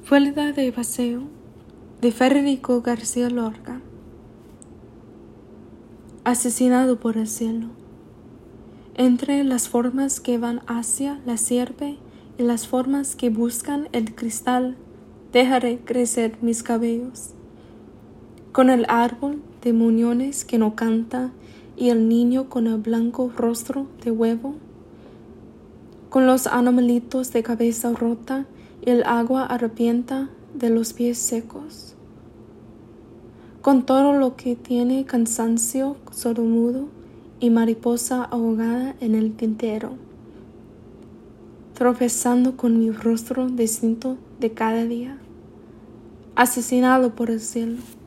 Vuelta de paseo de Federico García Lorca. Asesinado por el cielo. Entre las formas que van hacia la sierpe y las formas que buscan el cristal, dejaré crecer mis cabellos. Con el árbol de muñones que no canta y el niño con el blanco rostro de huevo. Con los animalitos de cabeza rota y el agua arrepienta de los pies secos. Con todo lo que tiene cansancio sordomudo y mariposa ahogada en el tintero. Tropezando con mi rostro distinto de cada día. Asesinado por el cielo.